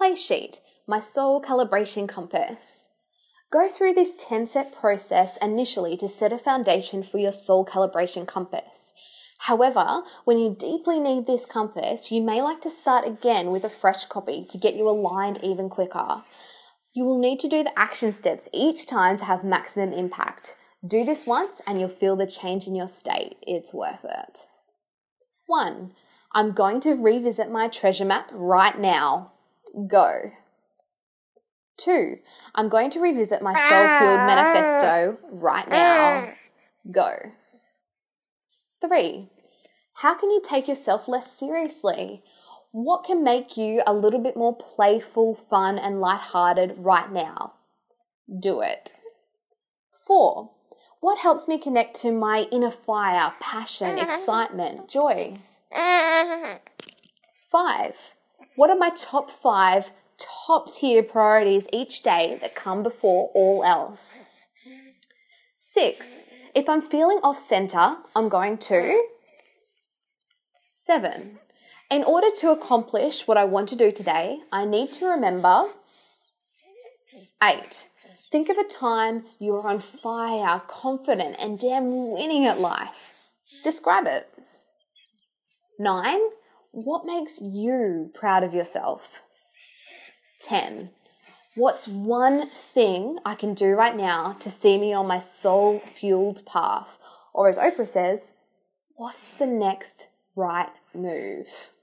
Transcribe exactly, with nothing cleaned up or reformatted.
Play sheet, my soul calibration compass. Go through this ten-step process initially to set a foundation for your soul calibration compass. However, when you deeply need this compass, you may like to start again with a fresh copy to get you aligned even quicker. You will need to do the action steps each time to have maximum impact. Do this once and you'll feel the change in your state. It's worth it. One, I'm going to revisit my treasure map right now. Go. Two, I'm going to revisit my soul-fueled manifesto right now. Go. Three, how can you take yourself less seriously? What can make you a little bit more playful, fun, and lighthearted right now? Do it. Four, what helps me connect to my inner fire, passion, excitement, joy? Five, what are my top five top tier priorities each day that come before all else? Six, if I'm feeling off center, I'm going to. Seven, in order to accomplish what I want to do today, I need to remember. Eight, think of a time you were on fire, confident, and damn winning at life. Describe it. Nine, what makes you proud of yourself? Ten, what's one thing I can do right now to see me on my soul-fueled path? Or as Oprah says, what's the next right move?